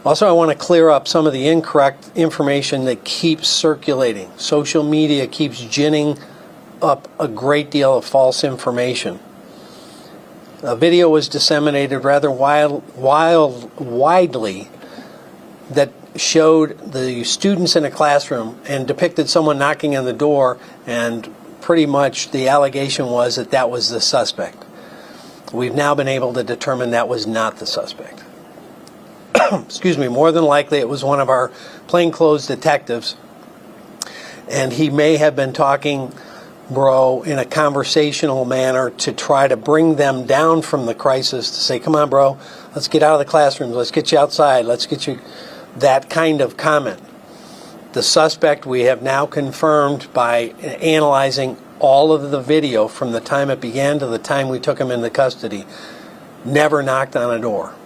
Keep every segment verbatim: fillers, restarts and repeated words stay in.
Also, I want to clear up some of the incorrect information that keeps circulating. Social media keeps ginning up a great deal of false information. A video was disseminated rather wild, wild, widely that showed the students in a classroom and depicted someone knocking on the door, and pretty much the allegation was that that was the suspect. We've now been able to determine that was not the suspect. Excuse me, more than likely it was one of our plainclothes detectives, and he may have been talking, bro, in a conversational manner to try to bring them down from the crisis, to say, come on, bro, let's get out of the classrooms, let's get you outside, let's get you, that kind of comment. The suspect, we have now confirmed by analyzing all of the video from the time it began to the time we took him into custody, never knocked on a door.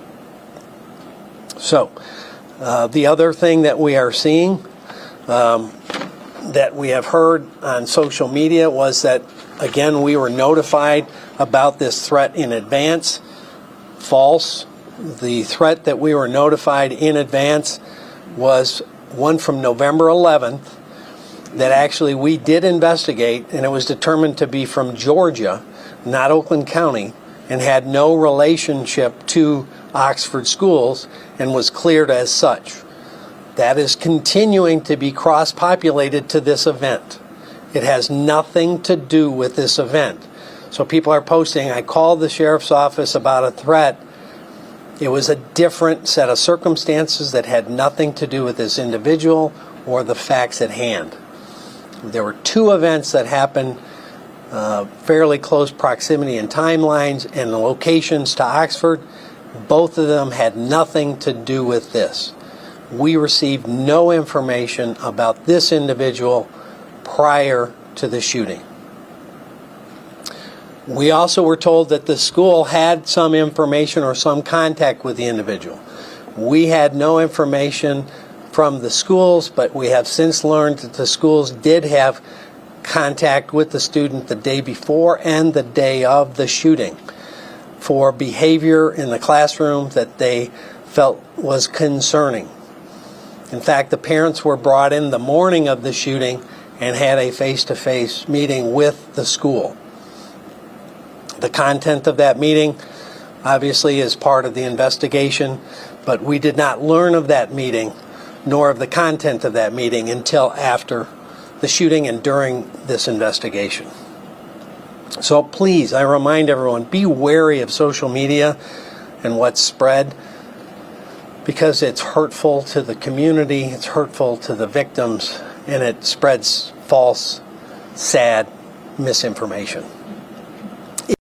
So, uh, the other thing that we are seeing, um, that we have heard on social media, was that, again, we were notified about this threat in advance. False. The threat that we were notified in advance was one from November eleventh that actually we did investigate, and it was determined to be from Georgia, not Oakland County, and had no relationship to Oxford schools and was cleared as such. That is continuing to be cross-populated to this event. It has nothing to do with this event. So people are posting, I called the sheriff's office about a threat. It was a different set of circumstances that had nothing to do with this individual or the facts at hand. There were two events that happened uh, fairly close proximity in timelines and locations to Oxford. Both of them had nothing to do with this. We received no information about this individual prior to the shooting. We also were told that the school had some information or some contact with the individual. We had no information from the schools, but we have since learned that the schools did have contact with the student the day before and the day of the shooting for behavior in the classroom that they felt was concerning. In fact, the parents were brought in the morning of the shooting and had a face-to-face meeting with the school. The content of that meeting obviously is part of the investigation, but we did not learn of that meeting nor of the content of that meeting until after the shooting and during this investigation. So please, I remind everyone, be wary of social media and what's spread, because it's hurtful to the community, it's hurtful to the victims, and it spreads false, sad misinformation.